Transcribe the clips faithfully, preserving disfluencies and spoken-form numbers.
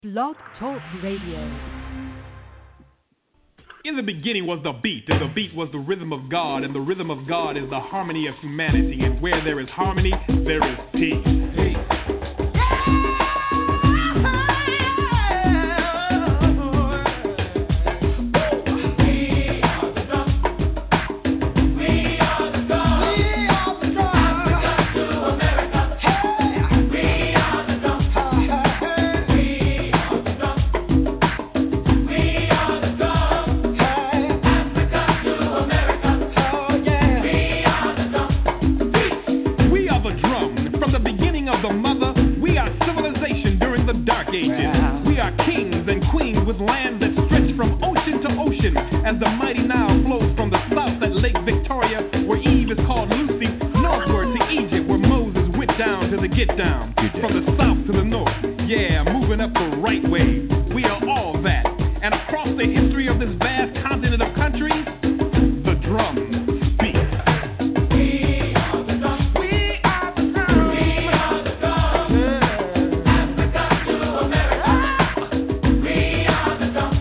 Blog Talk Radio. In the beginning was the beat, and the beat was the rhythm of God, and the rhythm of God is the harmony of humanity, and where there is harmony, there is peace. Peace. As the mighty Nile flows from the south at Lake Victoria, where Eve is called Lucy, northward to Egypt, where Moses went down to the get down. From the south to the north, yeah, moving up the right way. We are all that. And across the history of this vast continent of countries, the drums speak. We are the drums. We are the drums. We are the drums. Africa to America. We are the drums.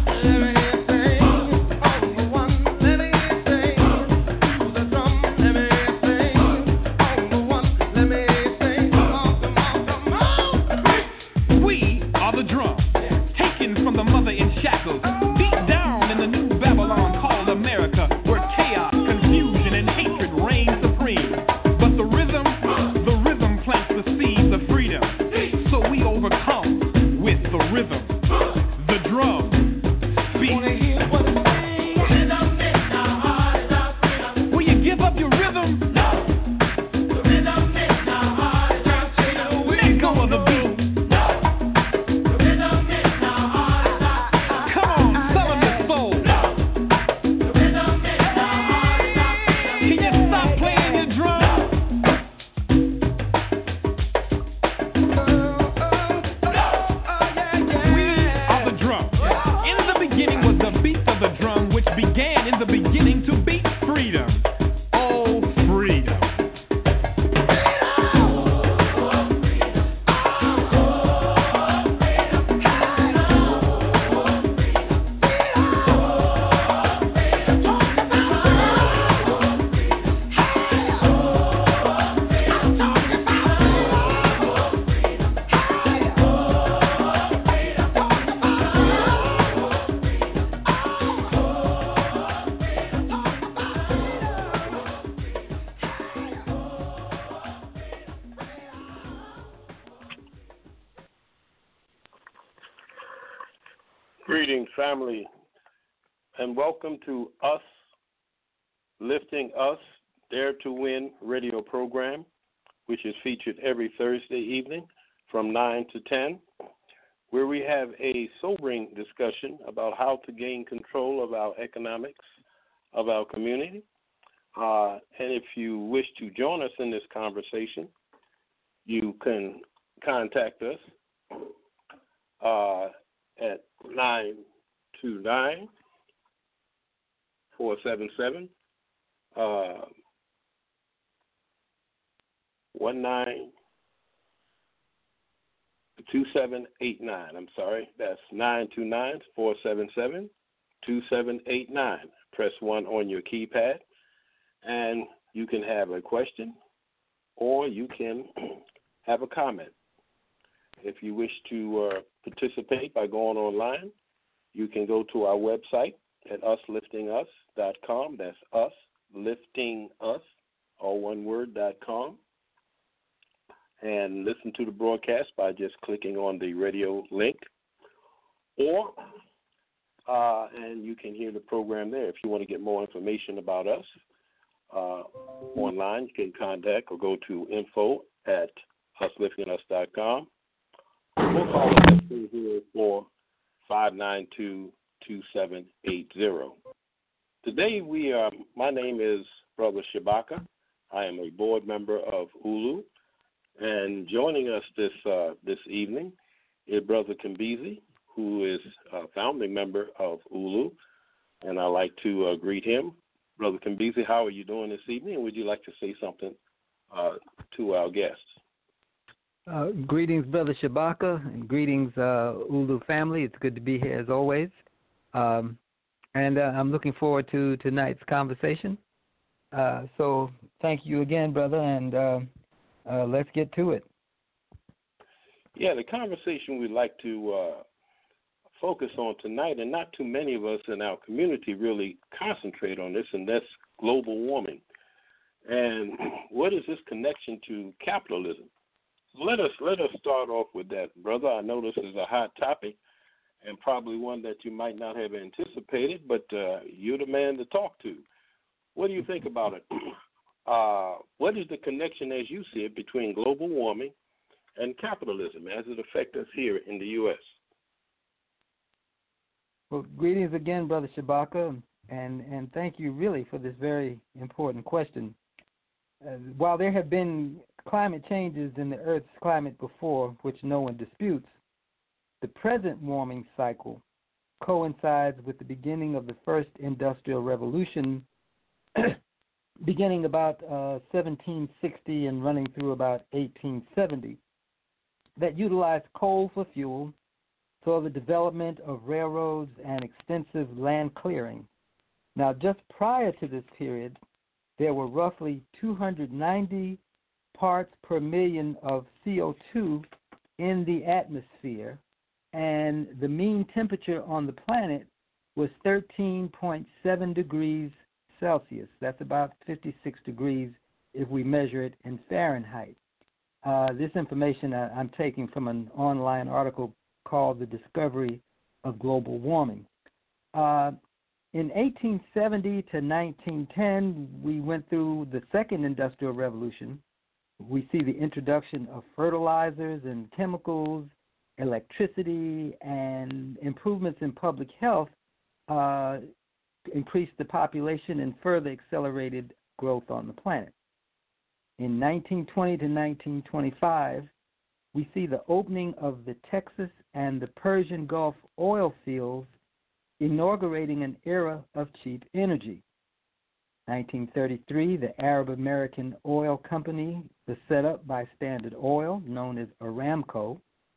Greetings, family, and welcome to Us Lifting Us Dare to Win radio program, which is featured every Thursday evening from nine to ten, where we have a sobering discussion about how to gain control of our economics of our community. Uh, and if you wish to join us in this conversation, you can contact us uh, at nine two nine, four seven seven, uh, one nine two seven eight nine. I'm sorry, that's nine two nine, four seven seven, two seven eight nine. Press one on your keypad, and you can have a question or you can have a comment. If you wish to uh, participate by going online, you can go to our website at us lifting us dot com. That's us lifting us, all one word, dot com. And listen to the broadcast by just clicking on the radio link. Or, uh, and you can hear the program there. If you want to get more information about us uh, online, you can contact or go to info at us lifting us dot com. Or call us at two zero four, five nine two, two seven eight zero. Today, we are, my name is Brother Shabaka. I am a board member of U L U. And joining us this uh, this evening is Brother Kimbizi, who is a founding member of U L U. And I'd like to uh, greet him. Brother Kimbizi, how are you doing this evening? And would you like to say something uh, to our guests? Uh, greetings, Brother Shabaka, and greetings, uh, Ulu family. It's good to be here as always. Um, and uh, I'm looking forward to tonight's conversation. Uh, so thank you again, brother, and uh, uh, let's get to it. Yeah, the conversation we'd like to uh, focus on tonight, and not too many of us in our community really concentrate on this, and that's global warming. And what is this connection to capitalism? Let us let us start off with that, brother. I know this is a hot topic and probably one that you might not have anticipated, but uh, you're the man to talk to. What do you think about it? Uh, what is the connection, as you see it, between global warming and capitalism as it affects us here in the U S? Well, greetings again, Brother Shabaka, and, and thank you really for this very important question. Uh, while there have been climate changes in the Earth's climate before, which no one disputes, the present warming cycle coincides with the beginning of the first industrial revolution, beginning about uh, seventeen sixty and running through about eighteen seventy, that utilized coal for fuel, saw the development of railroads and extensive land clearing. Now, just prior to this period, there were roughly two hundred ninety parts per million of C O two in the atmosphere, and the mean temperature on the planet was thirteen point seven degrees Celsius. That's about fifty-six degrees if we measure it in Fahrenheit. Uh, this information I, I'm taking from an online article called The Discovery of Global Warming. Uh, in eighteen seventy to nineteen ten, we went through the second industrial revolution. We see the introduction of fertilizers and chemicals, electricity, and improvements in public health uh, increased the population and further accelerated growth on the planet. In nineteen twenty to nineteen twenty-five, we see the opening of the Texas and the Persian Gulf oil fields, inaugurating an era of cheap energy. nineteen thirty-three, the Arab American Oil Company was set up by Standard Oil, known as Aramco.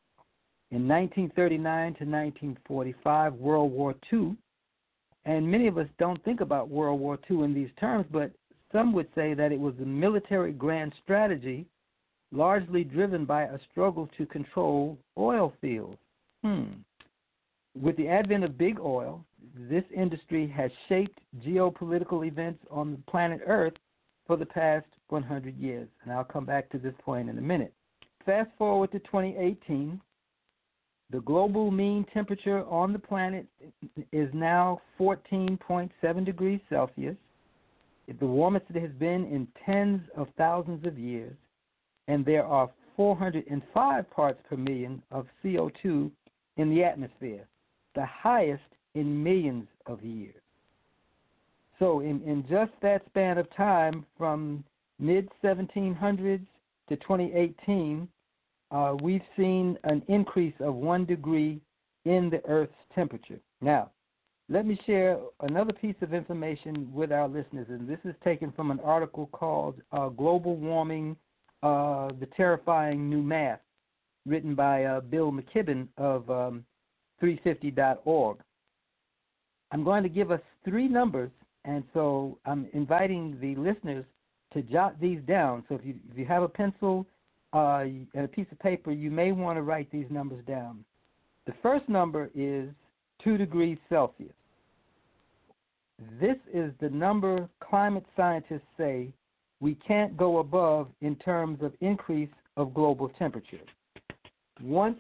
In nineteen thirty-nine to nineteen forty-five, World War Two, and many of us don't think about World War Two in these terms, but some would say that it was a military grand strategy largely driven by a struggle to control oil fields. Hmm. With the advent of big oil, this industry has shaped geopolitical events on the planet Earth for the past one hundred years, and I'll come back to this point in a minute. Fast forward to twenty eighteen, the global mean temperature on the planet is now fourteen point seven degrees Celsius. It's the warmest it has been in tens of thousands of years, and there are four hundred five parts per million of C O two in the atmosphere, the highest in millions of years. So in, in just that span of time, from mid seventeen hundreds to twenty eighteen, uh, we've seen an increase of one degree in the Earth's temperature. Now, let me share another piece of information with our listeners, and this is taken from an article called uh, Global Warming, uh, The Terrifying New Math, written by uh, Bill McKibben of um, three fifty dot org. I'm going to give us three numbers, and so I'm inviting the listeners to jot these down. So if you, if you have a pencil uh, and a piece of paper, you may want to write these numbers down. The first number is two degrees Celsius. This is the number climate scientists say we can't go above in terms of increase of global temperature. Once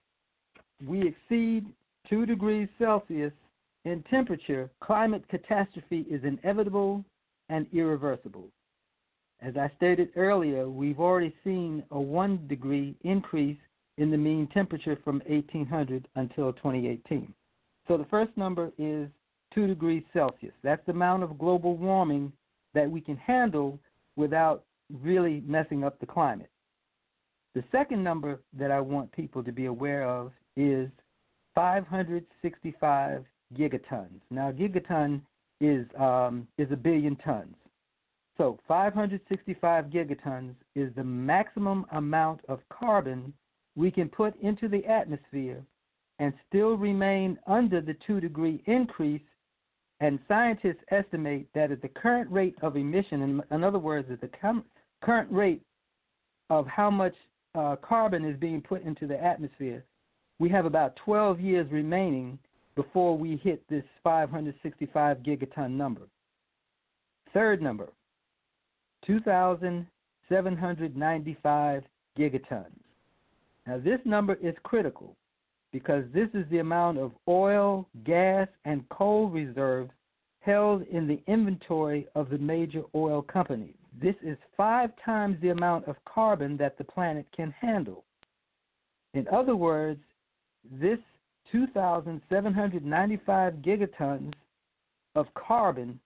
we exceed two degrees Celsius in temperature, climate catastrophe is inevitable and irreversible. As I stated earlier, we've already seen a one degree increase in the mean temperature from eighteen hundred until twenty eighteen. So the first number is two degrees Celsius. That's the amount of global warming that we can handle without really messing up the climate. The second number that I want people to be aware of is five hundred sixty-five gigatons. Now, a gigaton is um, is a billion tons. So five hundred sixty-five gigatons is the maximum amount of carbon we can put into the atmosphere and still remain under the two-degree increase. And scientists estimate that at the current rate of emission, in, in other words, at the com- current rate of how much uh, carbon is being put into the atmosphere, we have about twelve years remaining before we hit this five hundred sixty-five gigaton number. Third number, two thousand seven hundred ninety-five gigatons. Now, this number is critical because this is the amount of oil, gas, and coal reserves held in the inventory of the major oil companies. This is five times the amount of carbon that the planet can handle. In other words, this two thousand seven hundred ninety-five gigatons of carbon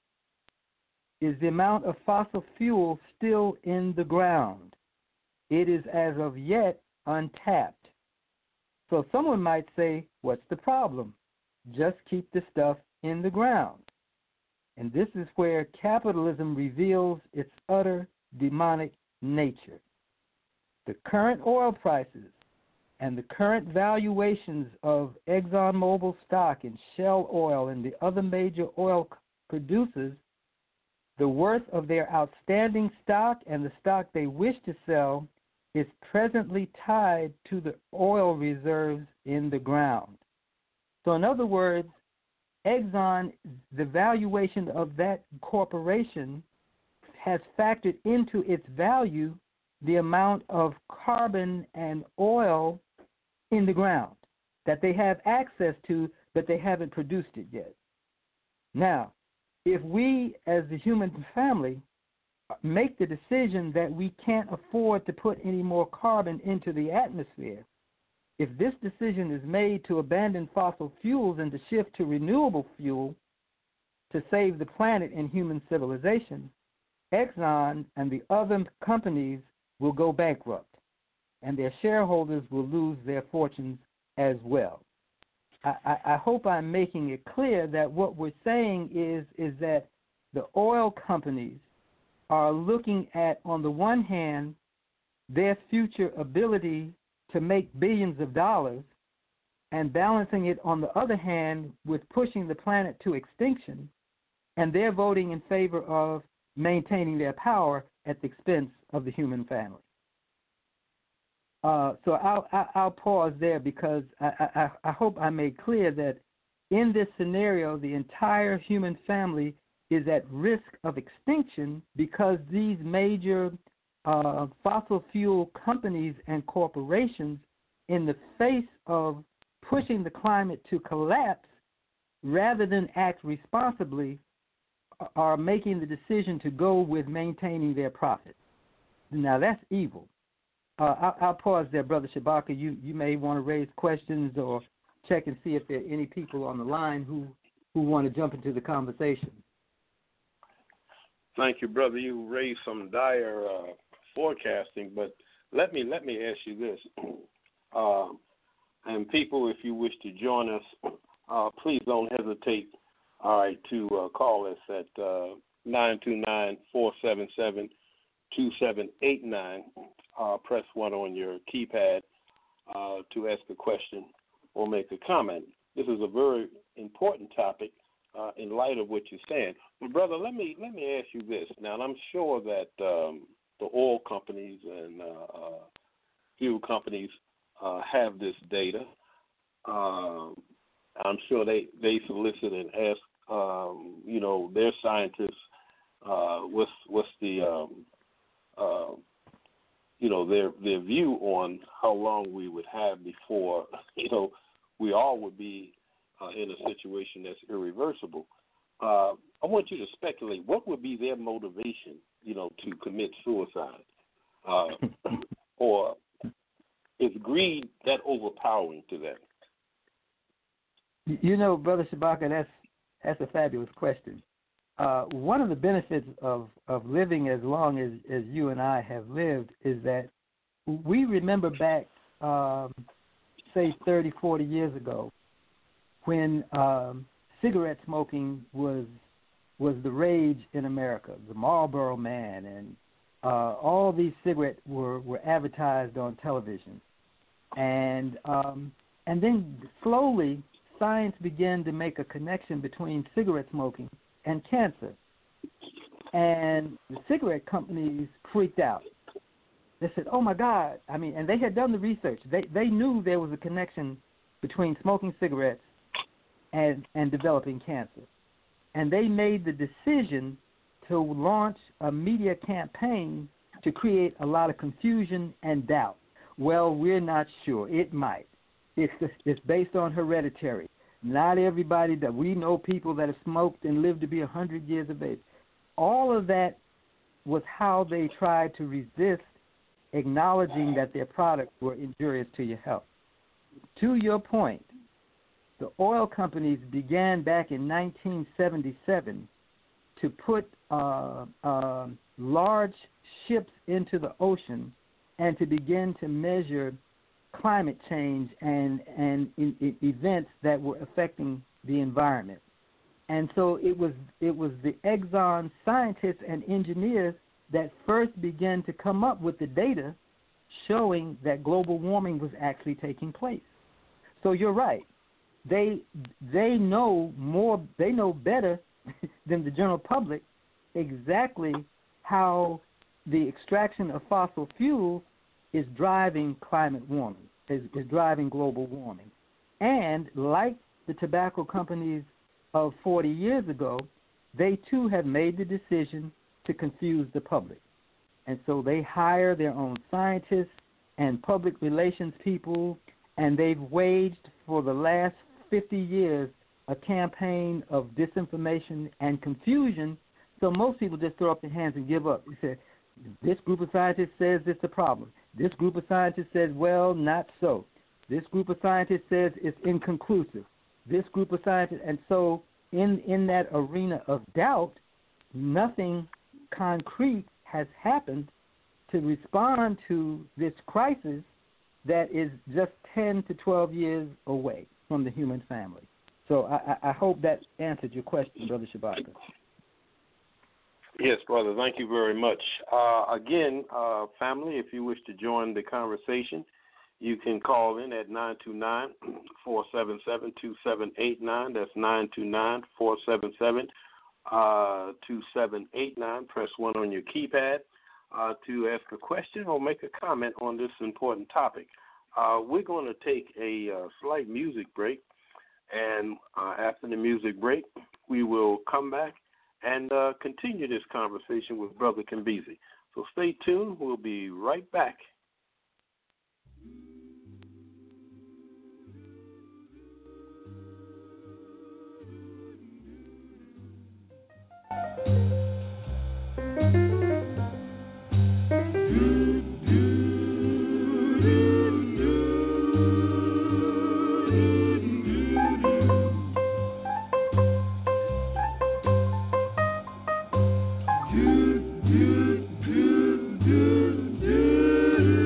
is the amount of fossil fuel still in the ground. It is as of yet untapped. So someone might say, what's the problem? Just keep the stuff in the ground. And this is where capitalism reveals its utter demonic nature. The current oil prices and the current valuations of ExxonMobil stock and Shell Oil and the other major oil producers, the worth of their outstanding stock and the stock they wish to sell is presently tied to the oil reserves in the ground. So in other words, Exxon, the valuation of that corporation has factored into its value the amount of carbon and oil in the ground that they have access to, but they haven't produced it yet. Now, if we as the human family make the decision that we can't afford to put any more carbon into the atmosphere, if this decision is made to abandon fossil fuels and to shift to renewable fuel to save the planet and human civilization, Exxon and the other companies will go bankrupt, and their shareholders will lose their fortunes as well. I, I, I hope I'm making it clear that what we're saying is, is that the oil companies are looking at, on the one hand, their future ability to make billions of dollars and balancing it, on the other hand, with pushing the planet to extinction, and they're voting in favor of maintaining their power at the expense of the human family. Uh, so I'll, I'll pause there because I, I, I hope I made clear that in this scenario, the entire human family is at risk of extinction because these major uh, fossil fuel companies and corporations, in the face of pushing the climate to collapse, rather than act responsibly, are making the decision to go with maintaining their profits. Now, that's evil. Uh, I'll, I'll pause there, Brother Shabaka. You, you may want to raise questions or check and see if there are any people on the line who, who want to jump into the conversation. Thank you, brother. You raised some dire uh, forecasting, but let me let me ask you this. Uh, and people, if you wish to join us, uh, please don't hesitate, all right, to uh, call us at uh, nine two nine, four seven seven, two seven eight nine. Uh, press one on your keypad uh, to ask a question or make a comment. This is a very important topic uh, in light of what you're saying. But brother, let me let me ask you this. Now, and I'm sure that um, the oil companies and uh, uh, fuel companies uh, have this data. Um, I'm sure they, they solicit and ask, um, you know, their scientists uh, what's what's the um, uh, you know, their their view on how long we would have before, you know, we all would be uh, in a situation that's irreversible. Uh, I want you to speculate. What would be their motivation, you know, to commit suicide? Uh, or is greed that overpowering to them? You know, Brother Shabaka, that's that's a fabulous question. Uh, one of the benefits of, of living as long as, as you and I have lived is that we remember back, um, say, thirty, forty years ago when um, cigarette smoking was was the rage in America. The Marlboro Man and uh, all these cigarettes were, were advertised on television. And um, and then slowly, science began to make a connection between cigarette smoking and cancer. And the cigarette companies freaked out. They said, oh, my God. I mean, and they had done the research. They they knew there was a connection between smoking cigarettes and, and developing cancer. And they made the decision to launch a media campaign to create a lot of confusion and doubt. Well, we're not sure. It might. It's, it's based on hereditary. Not everybody that we know people that have smoked and lived to be one hundred years of age. All of that was how they tried to resist acknowledging that their products were injurious to your health. To your point, the oil companies began back in nineteen seventy-seven to put uh, uh, large ships into the ocean and to begin to measure climate change and, and in, in events that were affecting the environment. And so it was it was the Exxon scientists and engineers that first began to come up with the data showing that global warming was actually taking place. So you're right. They they know more, they know better than the general public exactly how the extraction of fossil fuels is driving climate warming, is, is driving global warming. And like the tobacco companies of forty years ago, they too have made the decision to confuse the public. And so they hire their own scientists and public relations people, and they've waged for the last fifty years a campaign of disinformation and confusion. So most people just throw up their hands and give up. They say, this group of scientists says it's a problem. This group of scientists says, well, not so. This group of scientists says it's inconclusive. This group of scientists, and so in, in that arena of doubt, nothing concrete has happened to respond to this crisis that is just ten to twelve years away from the human family. So I, I hope that answered your question, Brother Shabaka. Yes, brother. Thank you very much. Uh, again, uh, family, if you wish to join the conversation, you can call in at nine two nine, four seven seven, two seven eight nine. That's nine two nine, four seven seven, two seven eight nine. Press one on your keypad uh, to ask a question or make a comment on this important topic. Uh, we're going to take a uh, slight music break, and uh, after the music break, we will come back and uh, continue this conversation with Brother Kimbezi. So stay tuned. We'll be right back. Do, do, do, do, do.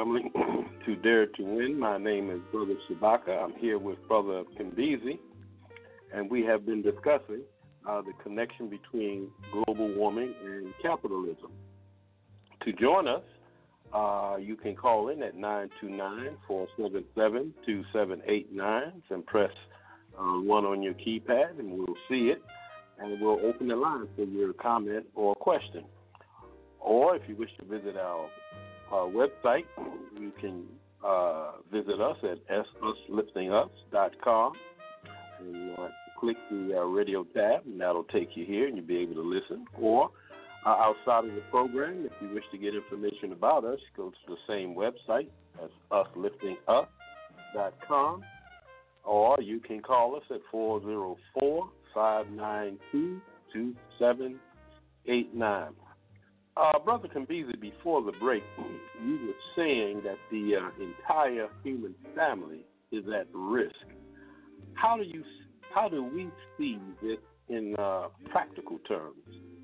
family, to Dare to Win. My name is Brother Shabaka. I'm here with Brother Kimbizi, and we have been discussing uh, the connection between global warming and capitalism. To join us, uh, you can call in at nine two nine, four seven seven, two seven eight nine and press uh, one on your keypad, and we'll see it, and we'll open the line for your comment or question. Or if you wish to visit our uh, website, you can uh, visit us at s us lifting us dot com. And you want to click the uh, radio tab, and that'll take you here, and you'll be able to listen. Or uh, outside of the program, if you wish to get information about us, go to the same website, that's us lifting us dot com. Or you can call us at four oh four, five nine two, two seven eight nine. Uh, Brother Kimbizi, before the break, you were saying that the uh, entire human family is at risk. How do you, how do we see this in uh, practical terms?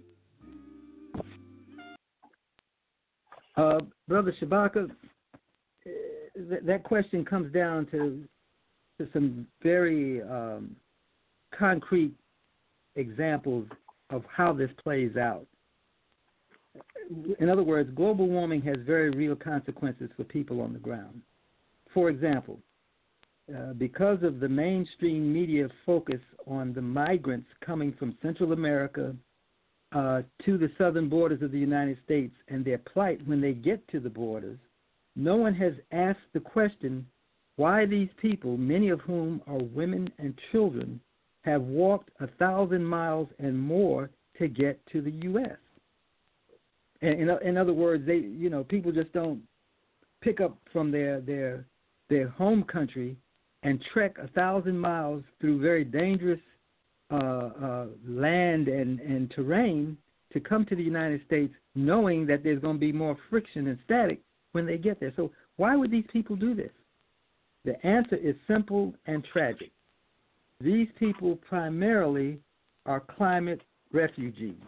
Uh, Brother Shabaka, th- that question comes down to, to some very um, concrete examples of how this plays out. In other words, global warming has very real consequences for people on the ground. For example, uh, because of the mainstream media focus on the migrants coming from Central America uh, to the southern borders of the United States and their plight when they get to the borders, no one has asked the question why these people, many of whom are women and children, have walked a thousand miles and more to get to the U S In, in other words, they, you know, people just don't pick up from their their their home country and trek a thousand miles through very dangerous uh, uh, land and, and terrain to come to the United States, knowing that there's going to be more friction and static when they get there. So why would these people do this? The answer is simple and tragic. These people primarily are climate refugees.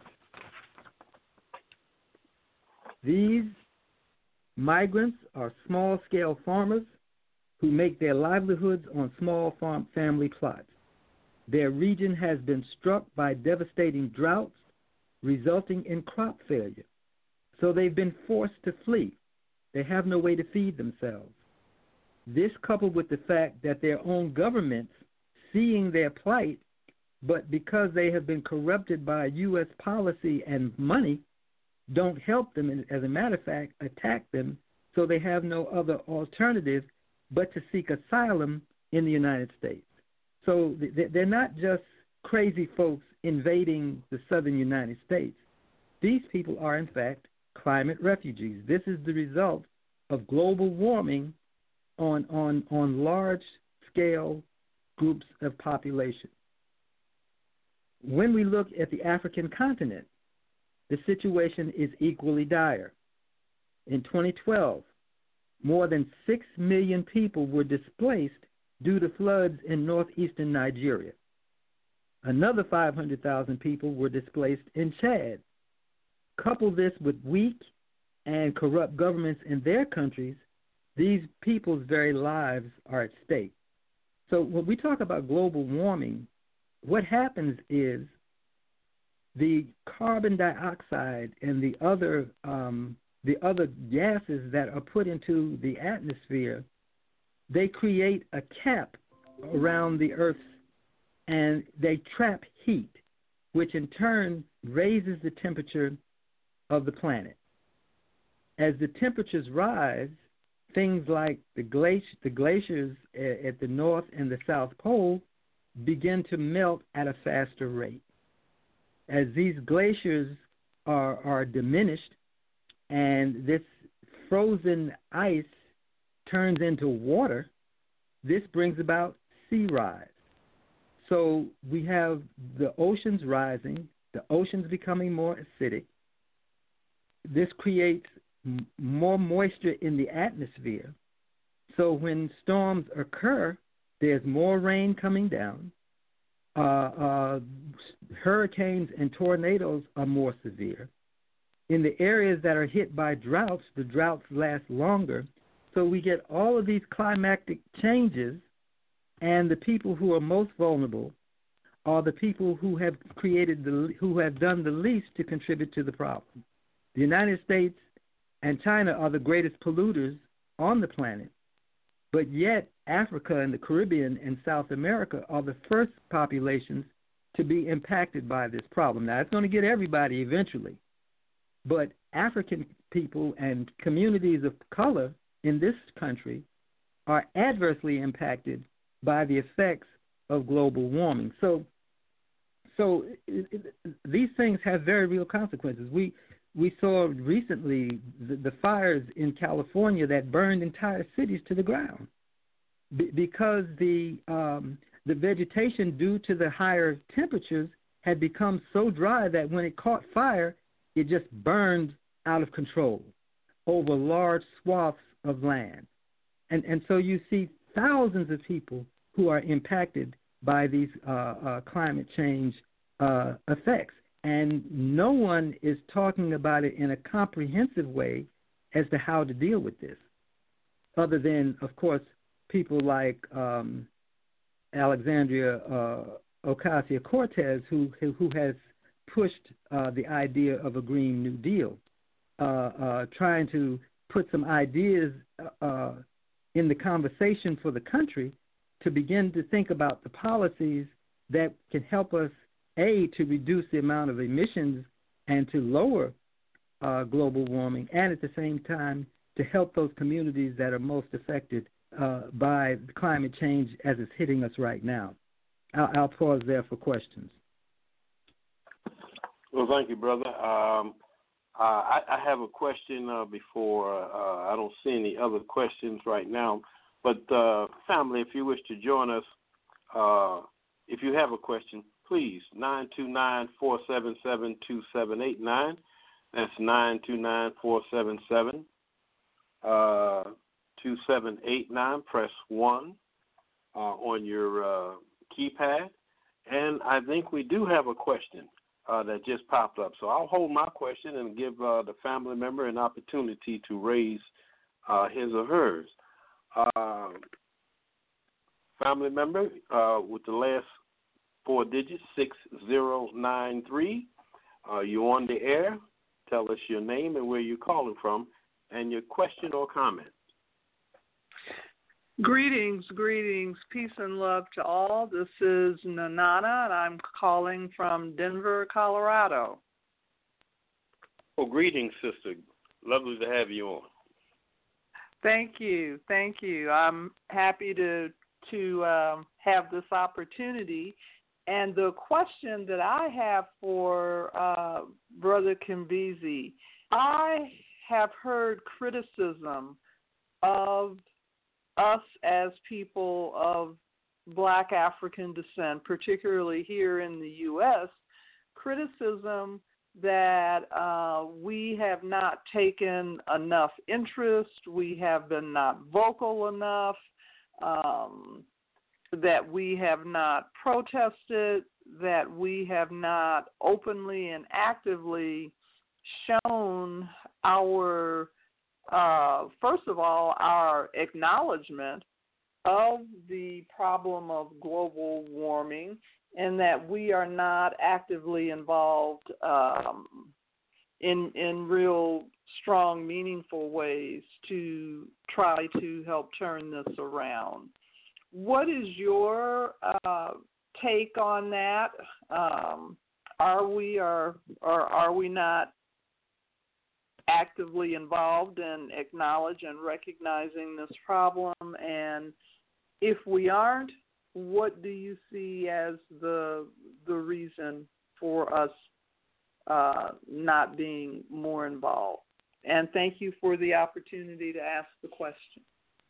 These migrants are small-scale farmers who make their livelihoods on small farm family plots. Their region has been struck by devastating droughts, resulting in crop failure. So they've been forced to flee. They have no way to feed themselves. This, coupled with the fact that their own governments, seeing their plight, but because they have been corrupted by U S policy and money, don't help them, and as a matter of fact, attack them, so they have no other alternative but to seek asylum in the United States. So they're not just crazy folks invading the southern United States. These people are, in fact, climate refugees. This is the result of global warming on, on, on large-scale groups of population. When we look at the African continent, the situation is equally dire. In twenty twelve, more than six million people were displaced due to floods in northeastern Nigeria. Another five hundred thousand people were displaced in Chad. Couple this with weak and corrupt governments in their countries, these people's very lives are at stake. So when we talk about global warming, what happens is the carbon dioxide and the other um, the other gases that are put into the atmosphere, they create a cap around the Earth, and they trap heat, which in turn raises the temperature of the planet. As the temperatures rise, things like the, glaci- the glaciers at the North and the South Pole begin to melt at a faster rate. As these glaciers are, are diminished and this frozen ice turns into water, this brings about sea rise. So we have the oceans rising, the oceans becoming more acidic. This creates m- more moisture in the atmosphere. So when storms occur, there's more rain coming down. Uh, uh, hurricanes and tornadoes are more severe. In the areas that are hit by droughts, the droughts last longer, So we get all of these climatic changes, and the people who are most vulnerable are the people who have created the who have done the least to contribute to the problem. The United States and China are the greatest polluters on the planet, but yet Africa and the Caribbean and South America are the first populations to be impacted by this problem. Now, it's going to get everybody eventually, but African people and communities of color in this country are adversely impacted by the effects of global warming. So, so it, it, these things have very real consequences. We we saw recently the, the fires in California that burned entire cities to the ground B- because the um, the vegetation, due to the higher temperatures, had become so dry that when it caught fire, it just burned out of control over large swaths of land. And and so you see thousands of people who are impacted by these uh, uh, climate change uh, effects. And no one is talking about it in a comprehensive way as to how to deal with this, other than, of course, people like um, Alexandria uh, Ocasio-Cortez, who, who has pushed uh, the idea of a Green New Deal, uh, uh, trying to put some ideas uh, in the conversation for the country to begin to think about the policies that can help us, A, to reduce the amount of emissions and to lower uh, global warming, and at the same time to help those communities that are most affected uh, by climate change as it's hitting us right now. I'll, I'll pause there for questions. Well, thank you, brother. Um, uh, I, I have a question uh, before. Uh, I don't see any other questions right now. But, uh, family, if you wish to join us, uh, if you have a question, please, nine two nine, four seven seven, two seven eight nine. That's nine two nine, four seven seven, two seven eight nine. Press one uh, on your uh, keypad. And I think we do have a question uh, that just popped up. So I'll hold my question and give uh, the family member an opportunity to raise uh, his or hers. Uh, family member uh, with the last four digits, six zero nine three. Uh, you're on the air. Tell us your name and where you're calling from and your question or comment. Greetings, greetings, peace and love to all. This is Nanana, and I'm calling from Denver, Colorado. Oh, greetings, sister. Lovely to have you on. Thank you, thank you. I'm happy to to um, have this opportunity. And the question that I have for uh, Brother Kimbezi, I have heard criticism of us as people of Black African descent, particularly here in the U S, criticism that uh, we have not taken enough interest, we have been not vocal enough, um, that we have not protested, that we have not openly and actively shown our, uh, first of all, our acknowledgement of the problem of global warming, and that we are not actively involved um, in in real strong, meaningful ways to try to help turn this around. What is your uh, take on that? Um, are we or, or are we not actively involved in acknowledging and recognizing this problem? And if we aren't, what do you see as the the reason for us uh, not being more involved? And thank you for the opportunity to ask the question.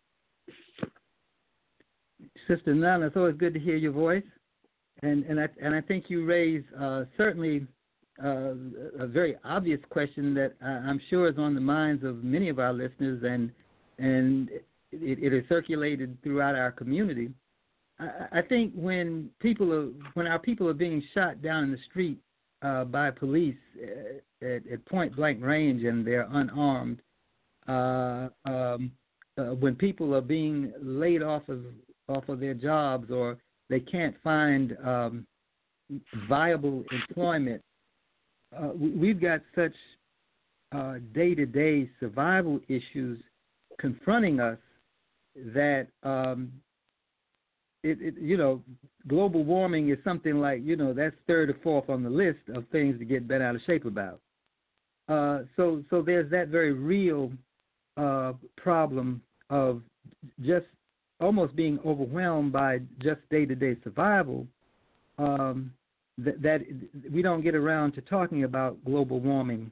Sister Nana, it's always good to hear your voice, and and I and I think you raise uh, certainly uh, a very obvious question that I'm sure is on the minds of many of our listeners, and and it, it is circulated throughout our community. I, I think when people are when our people are being shot down in the street uh, by police at, at point blank range and they're unarmed, uh, um, uh, when people are being laid off of off of their jobs, or they can't find um, viable employment, uh, we, we've got such uh, day-to-day survival issues confronting us that um, it, it, you know, global warming is something like, you know, that's third or fourth on the list of things to get bent out of shape about. Uh, so, so there's that very real uh, problem of just almost being overwhelmed by just day-to-day survival, um, that, that we don't get around to talking about global warming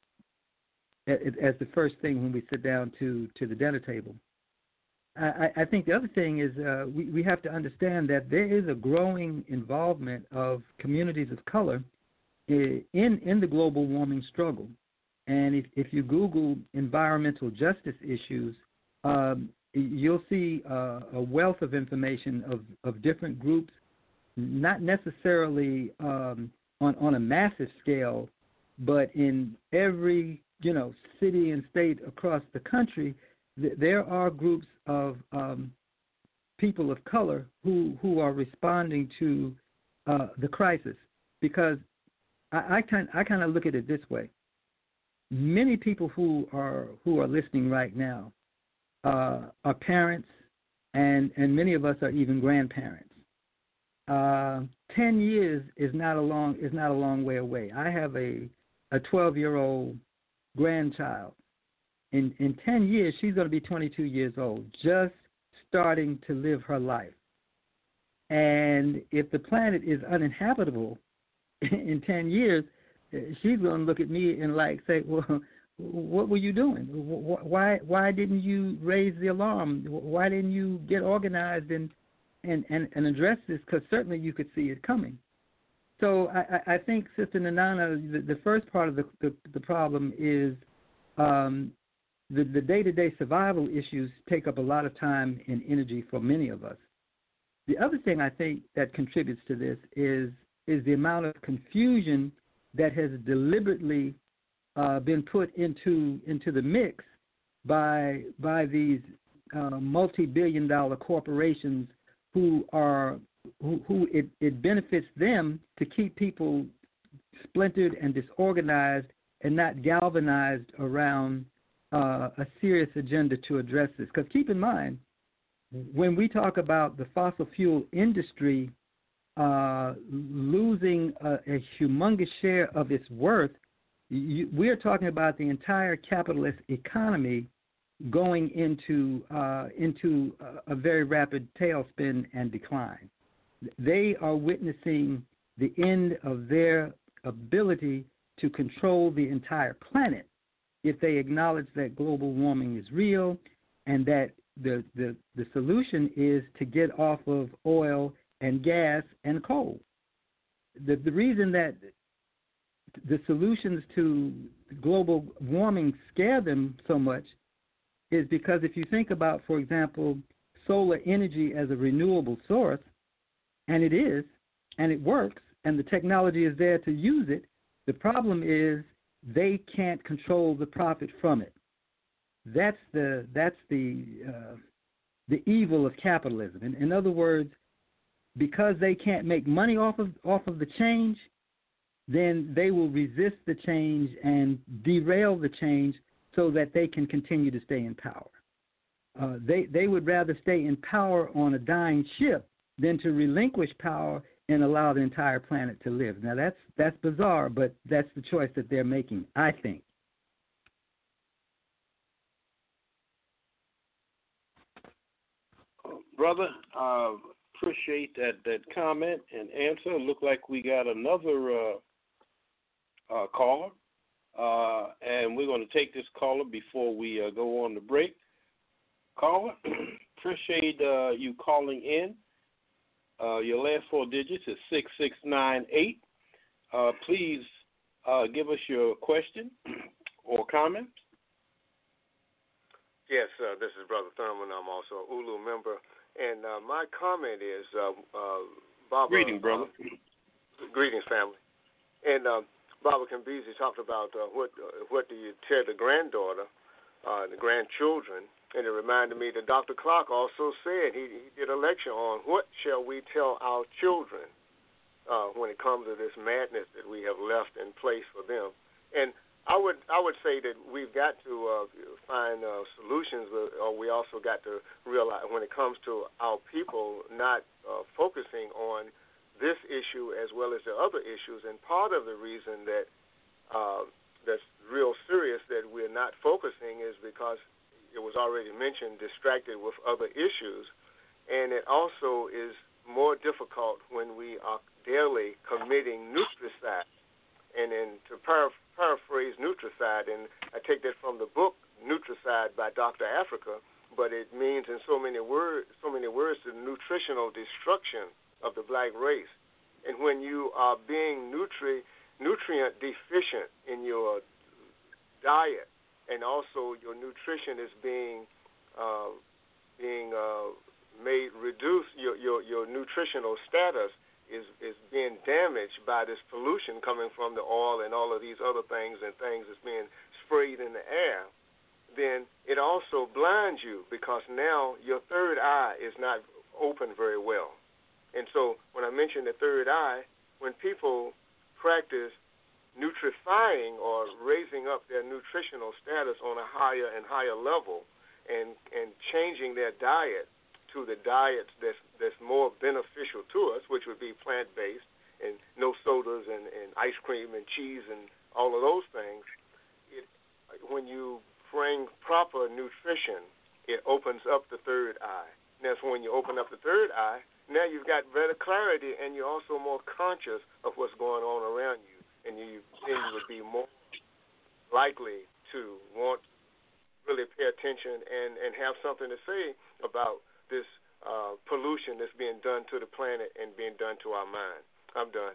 as, as the first thing when we sit down to, to the dinner table. I, I think the other thing is uh, we, we have to understand that there is a growing involvement of communities of color in, in the global warming struggle. And if, if you Google environmental justice issues, um, you'll see uh, a wealth of information of, of different groups, not necessarily um, on, on a massive scale, but in every, you know, city and state across the country, th- there are groups of um, people of color who, who are responding to uh, the crisis. Because I, I kind I kind of look at it this way. Many people who are who are listening right now uh, are parents, and, and many of us are even grandparents. Uh, Ten years is not a long is not a long way away. I have a a twelve-year-old grandchild. In in ten years, she's going to be twenty-two years old, just starting to live her life. And if the planet is uninhabitable in ten years, she's going to look at me and like say, well, what were you doing? Why why didn't you raise the alarm? Why didn't you get organized and and, and, and address this? Because certainly you could see it coming. So I, I think, Sister Nanana, the, the first part of the, the, the problem is um, the, the day-to-day survival issues take up a lot of time and energy for many of us. The other thing I think that contributes to this is is the amount of confusion that has deliberately uh, been put into into the mix by by these uh, multi-billion dollar corporations who are who, who it, it benefits them to keep people splintered and disorganized and not galvanized around uh, a serious agenda to address this. Because keep in mind, when we talk about the fossil fuel industry uh, losing a, a humongous share of its worth, you, we're talking about the entire capitalist economy going into uh, into a, a very rapid tailspin and decline. They are witnessing the end of their ability to control the entire planet if they acknowledge that global warming is real and that the, the, the solution is to get off of oil and gas and coal. The, the reason that the solutions to global warming scare them so much is because if you think about, for example, solar energy as a renewable source, and it is, and it works, and the technology is there to use it, the problem is they can't control the profit from it. That's the that's the uh, the evil of capitalism. In, in other words, because they can't make money off of off of the change, then they will resist the change and derail the change so that they can continue to stay in power. Uh, they they would rather stay in power on a dying ship than to relinquish power and allow the entire planet to live. Now that's that's bizarre, but that's the choice that they're making, I think. Brother, uh, appreciate that, that comment and answer. Look like we got another uh, uh, caller, uh, and we're going to take this caller before we uh, go on the break. Caller, appreciate uh, you calling in. Uh, your last four digits is six six nine eight. Uh, please uh, give us your question or comment. Yes, uh, this is Brother Thurman. I'm also a U L U member. And uh, my comment is, uh, uh, Baba. Greetings, brother. Uh, greetings, family. And uh, Baba Kambezi talked about uh, what uh, what do you tell the granddaughter, uh, the grandchildren, And it reminded me that Doctor Clark also said, he, he did a lecture on what shall we tell our children uh, when it comes to this madness that we have left in place for them. And I would I would say that we've got to uh, find uh, solutions, or we also got to realize when it comes to our people not uh, focusing on this issue as well as the other issues. And part of the reason that uh, that's real serious that we're not focusing is because it was already mentioned, distracted with other issues. And it also is more difficult when we are daily committing nutricide. And then to para- paraphrase nutricide, and I take that from the book Nutricide by Doctor Africa, but it means in so many words, so many words, the nutritional destruction of the black race. And when you are being nutri- nutrient deficient in your diet, and also your nutrition is being uh, being uh, made reduced, your, your your nutritional status is is being damaged by this pollution coming from the oil and all of these other things and things that's being sprayed in the air, then it also blinds you, because now your third eye is not open very well. And so when I mention the third eye, when people practice nutrifying or raising up their nutritional status on a higher and higher level, and and changing their diet to the diets that's that's more beneficial to us, which would be plant-based and no sodas and, and ice cream and cheese and all of those things, it, when you bring proper nutrition, it opens up the third eye. And that's when you open up the third eye, now you've got better clarity, and you're also more conscious of what's going on around you. And you then you would be more likely to want to really pay attention and, and have something to say about this uh, pollution that's being done to the planet and being done to our mind. I'm done.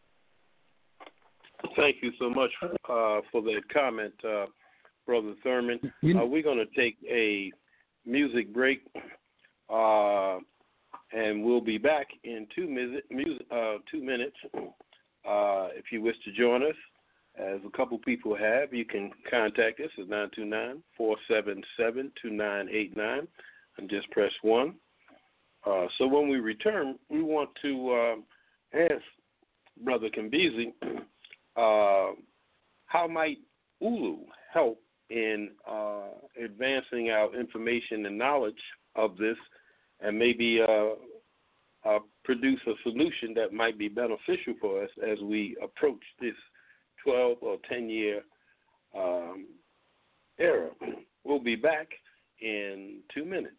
Thank you so much uh, for that comment, uh, Brother Thurman. Uh, we're going to take a music break, uh, and we'll be back in two, music, music, uh, two minutes. Uh, if you wish to join us, as a couple people have, you can contact us at nine two nine, four seven seven, two nine eight nine and just press one. Uh, so when we return, we want to uh, ask Brother Kimbezi, uh, how might Ulu help in uh, advancing our information and knowledge of this, and maybe uh, Uh, produce a solution that might be beneficial for us as we approach this twelve or ten year um, era. We'll be back in two minutes.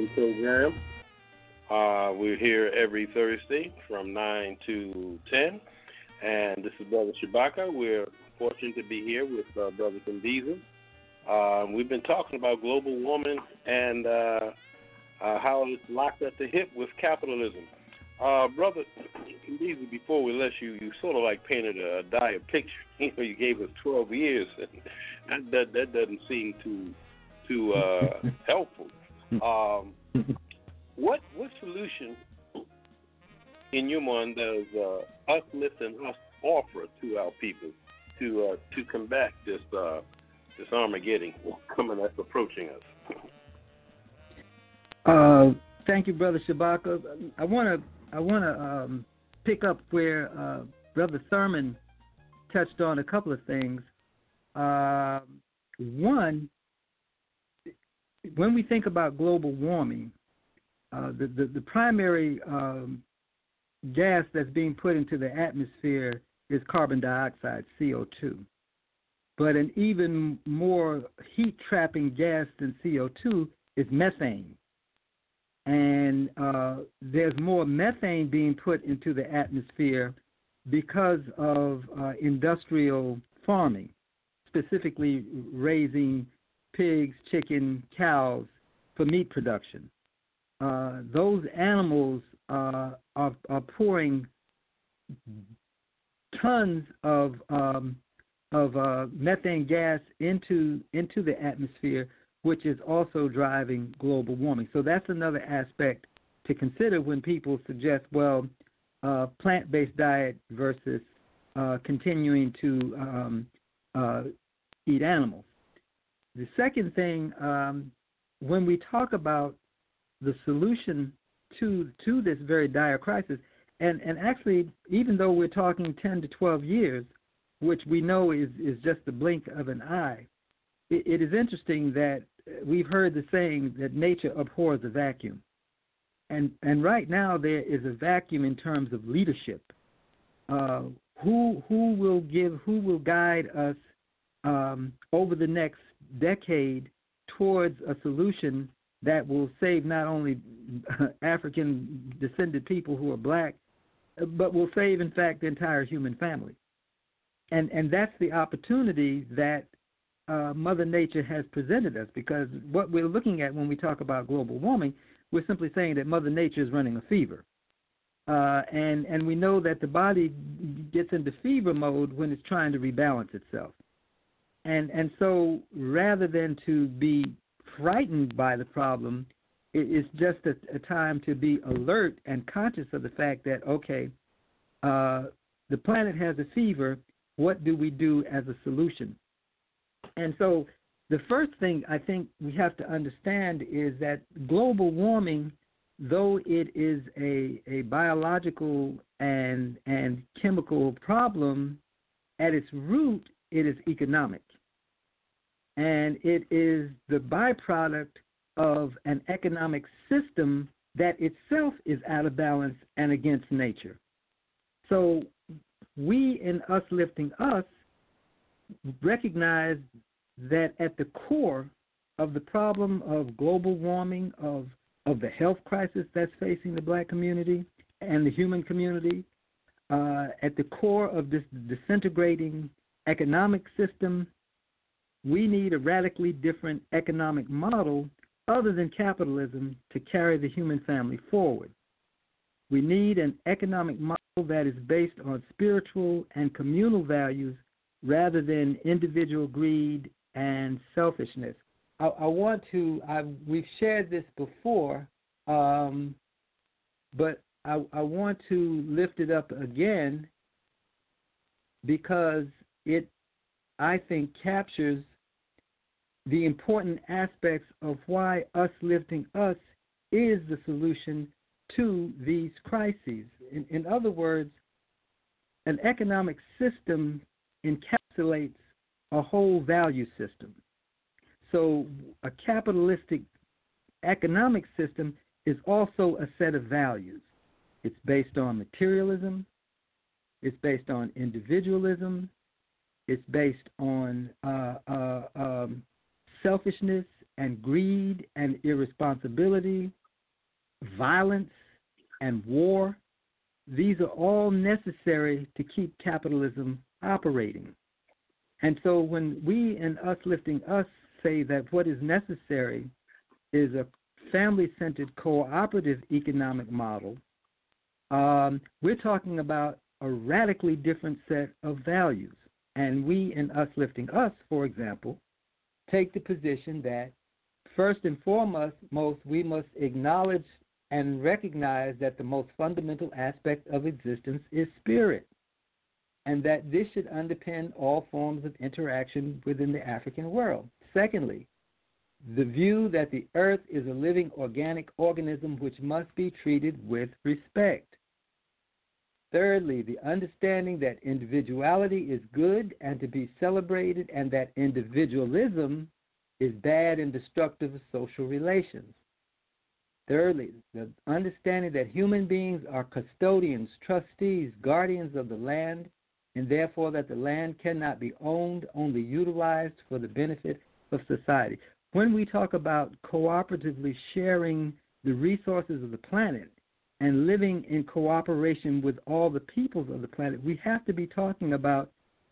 program. Uh, we're here every Thursday from nine to ten, and this is Brother Shabaka. We're fortunate to be here with uh, Brother Condiza. Uh, we've been talking about global warming and uh, uh, how it's locked at the hip with capitalism. Uh, Brother Condiza, before we let you, you sort of like painted a, a dire picture. You know, you gave us twelve years, and that, that, that doesn't seem too too uh, helpful. Um, what what solution in your mind does uh, Uplift and us offer to our people to uh, to combat this uh, this Armageddon coming that's approaching us? Uh, thank you, Brother Shabaka. I want to I want to um, pick up where uh, Brother Thurman touched on a couple of things. Uh, one, when we think about global warming, uh, the, the the primary um, gas that's being put into the atmosphere is carbon dioxide, C O two. But an even more heat-trapping gas than C O two is methane. And uh, there's more methane being put into the atmosphere because of uh, industrial farming, specifically raising pigs, chicken, cows for meat production. Uh, those animals uh, are, are pouring tons of um, of uh, methane gas into into the atmosphere, which is also driving global warming. So that's another aspect to consider when people suggest, well, uh, plant-based diet versus uh, continuing to um, uh, eat animals. The second thing, um, when we talk about the solution to to this very dire crisis, and, and actually, even though we're talking ten to twelve years, which we know is, is just the blink of an eye, it, it is interesting that we've heard the saying that nature abhors a vacuum. And and right now there is a vacuum in terms of leadership. Uh, who who will give, who will guide us um, over the next decade towards a solution that will save not only African descended people who are black, but will save, in fact, the entire human family. And and that's the opportunity that uh, Mother Nature has presented us, because what we're looking at when we talk about global warming, we're simply saying that Mother Nature is running a fever. Uh, and, and we know that the body gets into fever mode when it's trying to rebalance itself. And and so rather than to be frightened by the problem, it, it's just a, a time to be alert and conscious of the fact that, okay, uh, the planet has a fever. What do we do as a solution? And so the first thing I think we have to understand is that global warming, though it is a, a biological and, and chemical problem, at its root, it is economic. And it is the byproduct of an economic system that itself is out of balance and against nature. So we, in Us Lifting Us, recognize that at the core of the problem of global warming, of, of the health crisis that's facing the black community and the human community, uh, at the core of this disintegrating economic system, we need a radically different economic model other than capitalism to carry the human family forward. We need an economic model that is based on spiritual and communal values rather than individual greed and selfishness. I, I want to, I've, we've shared this before, um, but I, I want to lift it up again because it, I think, captures the important aspects of why Us Lifting Us is the solution to these crises. In, in other words, an economic system encapsulates a whole value system. So a capitalistic economic system is also a set of values. It's based on materialism. It's based on individualism. It's based on uh, uh, um, selfishness and greed and irresponsibility. violence, and war, these are all necessary to keep capitalism operating. And so when we and Us Lifting Us say that what is necessary is a family-centered cooperative economic model, um, we're talking about a radically different set of values. And we in Us Lifting Us, for example, take the position that first and foremost, most, we must acknowledge and recognize that the most fundamental aspect of existence is spirit, and that this should underpin all forms of interaction within the African world. Secondly, the view that the earth is a living organic organism which must be treated with respect. Thirdly, the understanding that individuality is good and to be celebrated, and that individualism is bad and destructive of social relations. Thirdly, the understanding that human beings are custodians, trustees, guardians of the land, and therefore that the land cannot be owned, only utilized for the benefit of society. When we talk about cooperatively sharing the resources of the planet and living in cooperation with all the peoples of the planet, we have to be talking about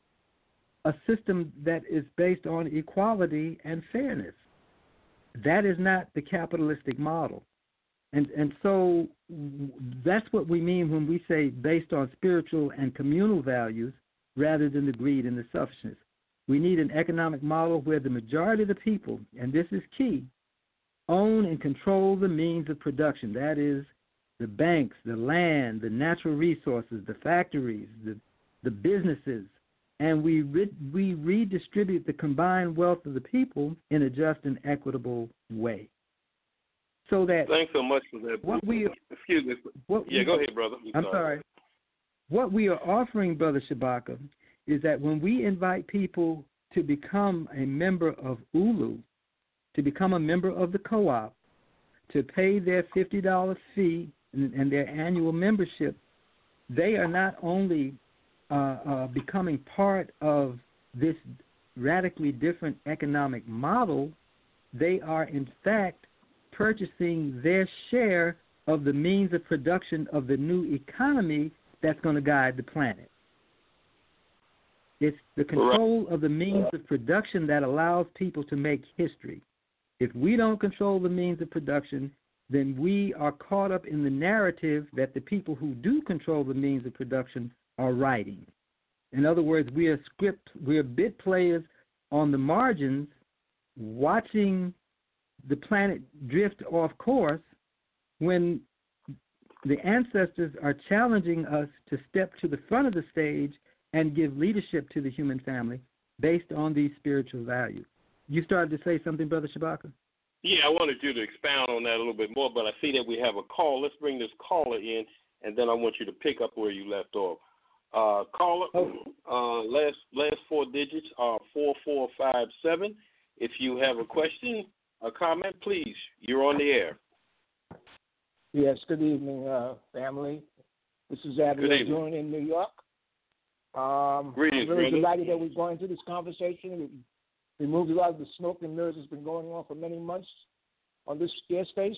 a system that is based on equality and fairness. That is not the capitalistic model. And and so that's what we mean when we say based on spiritual and communal values rather than the greed and the selfishness. We need an economic model where the majority of the people, and this is key, own and control the means of production. That is, the banks, the land, the natural resources, the factories, the, the businesses, and we re- we redistribute the combined wealth of the people in a just and equitable way. So that thanks so much for that. What we excuse me. What yeah, we, go ahead, brother. I'm, I'm sorry. sorry. What we are offering, Brother Shabaka, is that when we invite people to become a member of U L U, to become a member of the co-op, to pay their fifty dollars fee and, and their annual membership, they are not only uh, uh, becoming part of this radically different economic model, they are in fact purchasing their share of the means of production of the new economy that's going to guide the planet. It's the control of the means of production that allows people to make history. If we don't control the means of production, then we are caught up in the narrative that the people who do control the means of production are writing. In other words, we are script, we are bit players on the margins, watching the planet drift off course when the ancestors are challenging us to step to the front of the stage and give leadership to the human family based on these spiritual values. You started to say something, Brother Shabaka? Yeah, I wanted you to expound on that a little bit more, but I see that we have a call. Let's bring this caller in, and then I want you to pick up where you left off. Uh, caller, oh. uh, last last four digits are four four five seven. If you have a question, a comment, please. You're on the air. Yes, good evening, uh, family. This is Abiel June in New York. Um, Greetings, I'm really brother. delighted that we're going through this conversation. We removed a lot of the smoke and mirrors that's been going on for many months on this airspace.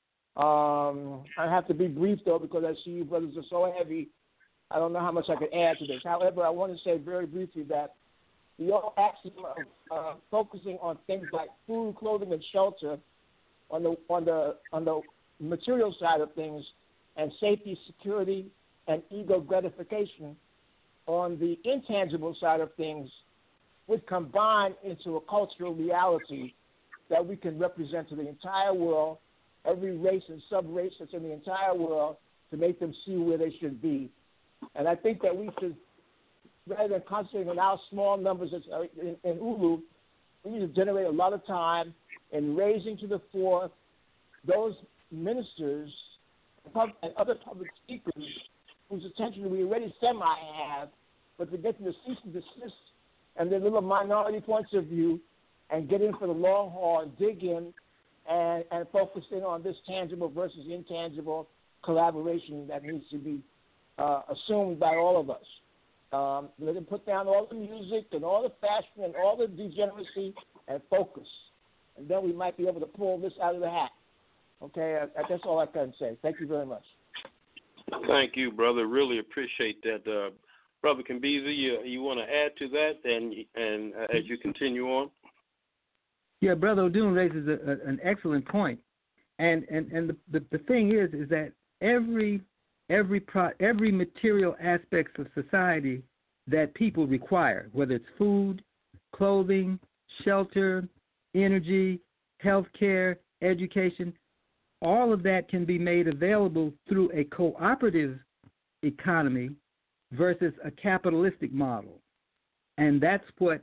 Um, I have to be brief, though, because I see you brothers are so heavy. I don't know how much I can add to this. However, I want to say very briefly that the old axiom of uh, focusing on things like food, clothing, and shelter on the on the on the material side of things, and safety, security, and ego gratification on the intangible side of things would combine into a cultural reality that we can represent to the entire world, every race and sub-race that's in the entire world, to make them see where they should be. And I think that we should, rather than concentrating on our small numbers in, in U L U, we need to generate a lot of time in raising to the fore those ministers and other public speakers whose attention we already semi-have, but to get to the cease and desist and their little minority points of view and get in for the long haul and dig in and, and focus in on this tangible versus intangible collaboration that needs to be uh, assumed by all of us. Um, let them put down all the music and all the fashion and all the degeneracy and focus. And then we might be able to pull this out of the hat. Okay, I, I, that's all I can say. Thank you very much. Thank you, brother. Really appreciate that. Uh, Brother Kimbizi, you, you want to add to that and and uh, as you continue on? Yeah, Brother O'Doon raises a, a, an excellent point. And and, and the, the, the thing is is that every every pro, every material aspects of society that people require, whether it's food, clothing, shelter, energy, healthcare, education, all of that can be made available through a cooperative economy versus a capitalistic model. And that's what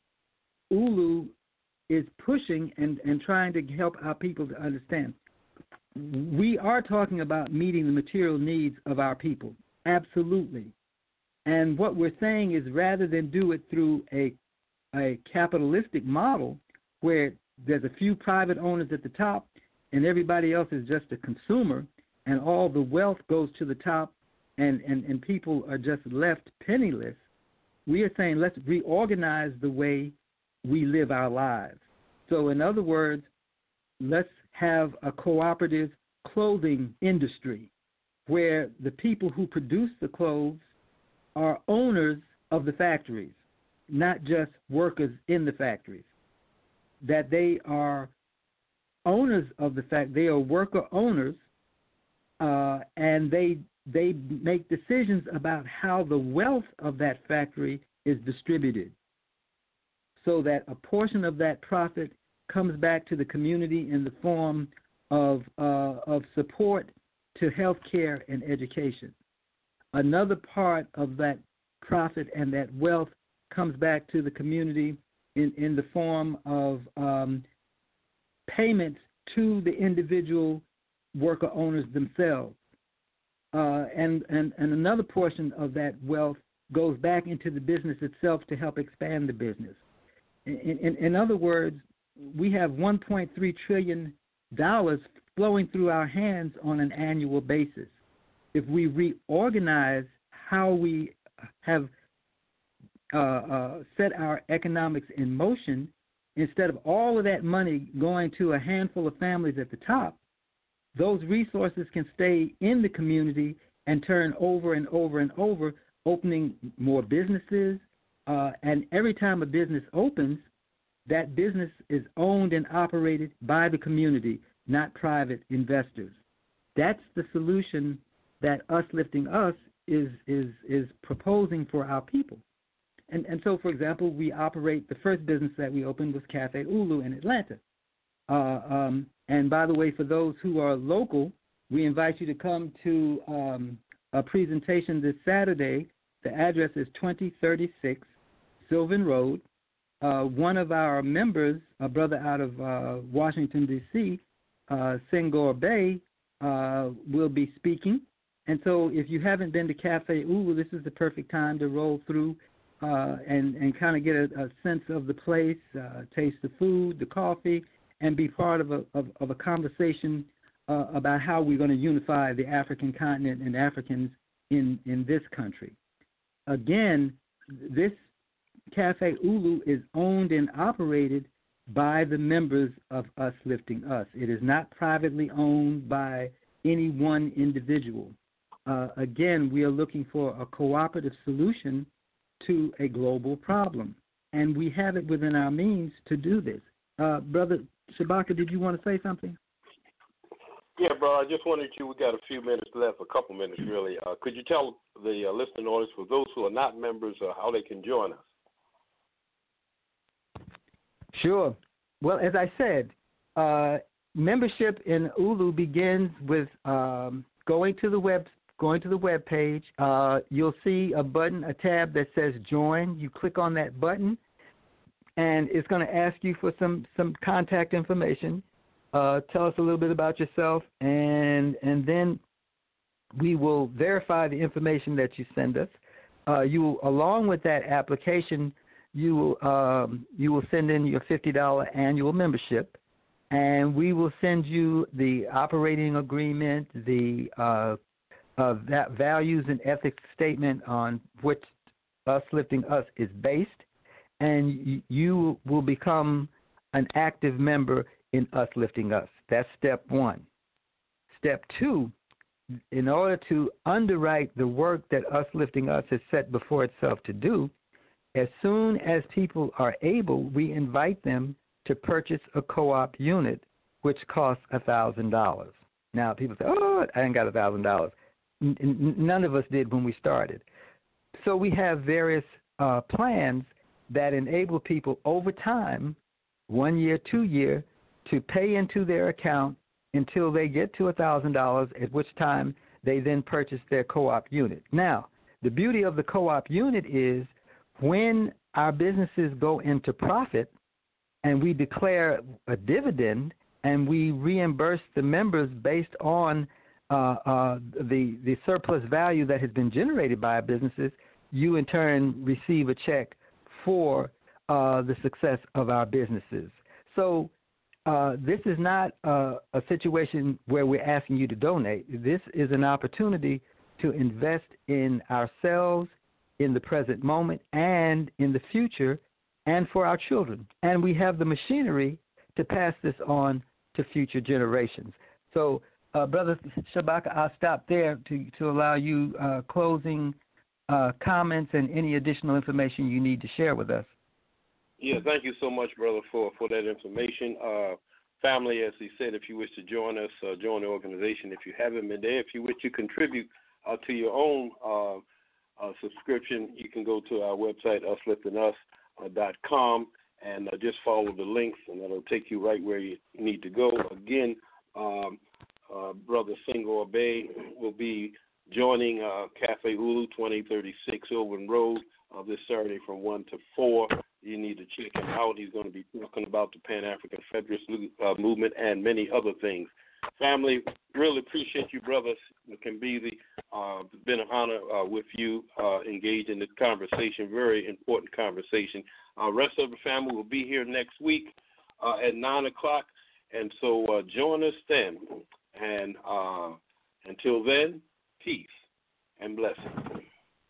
ULU is pushing and, and trying to help our people to understand. We are talking about meeting the material needs of our people, absolutely. And what we're saying is rather than do it through a, a capitalistic model where there's a few private owners at the top and everybody else is just a consumer and all the wealth goes to the top and, and, and people are just left penniless, we are saying let's reorganize the way we live our lives. So in other words, let's have a cooperative clothing industry where the people who produce the clothes are owners of the factories, not just workers in the factories. That they are owners of the fact they are worker owners, uh, and they they make decisions about how the wealth of that factory is distributed, so that a portion of that profit comes back to the community in the form of uh, of support to health care and education. Another part of that profit and that wealth comes back to the community in, in the form of um, payments to the individual worker owners themselves. Uh, and, and, and another portion of that wealth goes back into the business itself to help expand the business. In, in, in other words, we have one point three trillion dollars flowing through our hands on an annual basis. If we reorganize how we have uh, uh, set our economics in motion, instead of all of that money going to a handful of families at the top, those resources can stay in the community and turn over and over and over, opening more businesses. Uh, and every time a business opens, that business is owned and operated by the community, not private investors. That's the solution that Us Lifting Us is is is proposing for our people. And and so, for example, we operate, the first business that we opened was Cafe Ulu in Atlanta. Uh, um, and by the way, for those who are local, we invite you to come to um, a presentation this Saturday. The address is twenty thirty-six Sylvan Road. Uh, one of our members, a brother out of uh, Washington, D C, uh, Senghor Bey, uh, will be speaking. And so if you haven't been to Cafe Ulu, this is the perfect time to roll through uh, and, and kind of get a, a sense of the place, uh, taste the food, the coffee, and be part of a, of, of a conversation uh, about how we're going to unify the African continent and Africans in, in this country. Again, this Cafe Ulu is owned and operated by the members of Us Lifting Us. It is not privately owned by any one individual. Uh, again, we are looking for a cooperative solution to a global problem, and we have it within our means to do this. Uh, Brother Shabaka, did you want to say something? Yeah, bro, I just wanted you, we got a few minutes left, a couple minutes really. Uh, could you tell the uh, listening audience, for those who are not members, uh, how they can join us? Sure. Well, as I said, uh, membership in Ulu begins with um, going to the web, going to the web page. Uh, you'll see a button, a tab that says Join. You click on that button, and it's going to ask you for some, some contact information. Uh, tell us a little bit about yourself, and and then we will verify the information that you send us. Uh, you, along with that application, you will um, you will send in your fifty dollars annual membership, and we will send you the operating agreement, the uh, uh, that values and ethics statement on which Us Lifting Us is based, and you, you will become an active member in Us Lifting Us. That's step one. step two, in order to underwrite the work that Us Lifting Us has set before itself to do, as soon as people are able, we invite them to purchase a co-op unit, which costs one thousand dollars. Now, people say, oh, I ain't got one thousand dollars. N- none of us did when we started. So we have various uh, plans that enable people over time, one year, two year, to pay into their account until they get to one thousand dollars, at which time they then purchase their co-op unit. Now, the beauty of the co-op unit is when our businesses go into profit and we declare a dividend and we reimburse the members based on uh, uh, the, the surplus value that has been generated by our businesses, you in turn receive a check for uh, the success of our businesses. So uh, this is not uh, a situation where we're asking you to donate. This is an opportunity to invest in ourselves, in the present moment, and in the future, and for our children. And we have the machinery to pass this on to future generations. So, uh, Brother Shabaka, I'll stop there to, to allow you uh, closing uh, comments and any additional information you need to share with us. Yeah, thank you so much, brother, for, for that information. Uh, family, as he said, if you wish to join us, uh, join the organization. If you haven't been there, if you wish to contribute uh, to your own uh, uh, subscription, you can go to our website, us lifting us dot com, and uh, just follow the links, and that'll take you right where you need to go. Again, um, uh, Brother Senghor Bey will be joining uh, Cafe Ulu, twenty thirty-six Ilwyn Road, uh, this Saturday from one to four. You need to check him out. He's going to be talking about the Pan-African Federalist uh, movement and many other things. Family, really appreciate you, brothers. It can be the uh, been an honor uh, with you, uh, engaged in this conversation, very important conversation. Uh, rest of the family will be here next week uh, at nine o'clock, and so uh, join us then. And uh, until then, peace and blessings.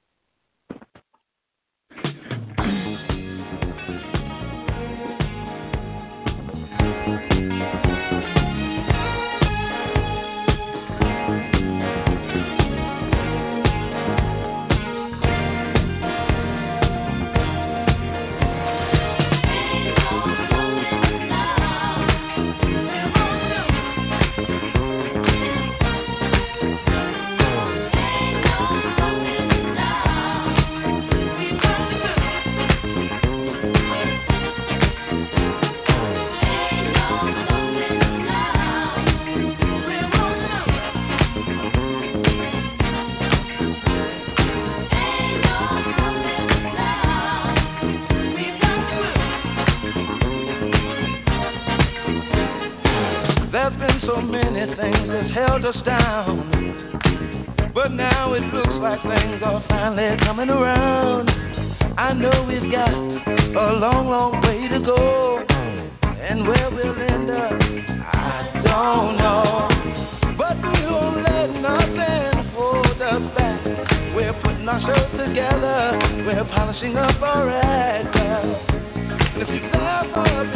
Held us down, but now it looks like things are finally coming around. I know we've got a long, long way to go, and where we'll end up, I don't know. But we won't let nothing hold us back. We're putting ourselves together, we're polishing up our act. If you never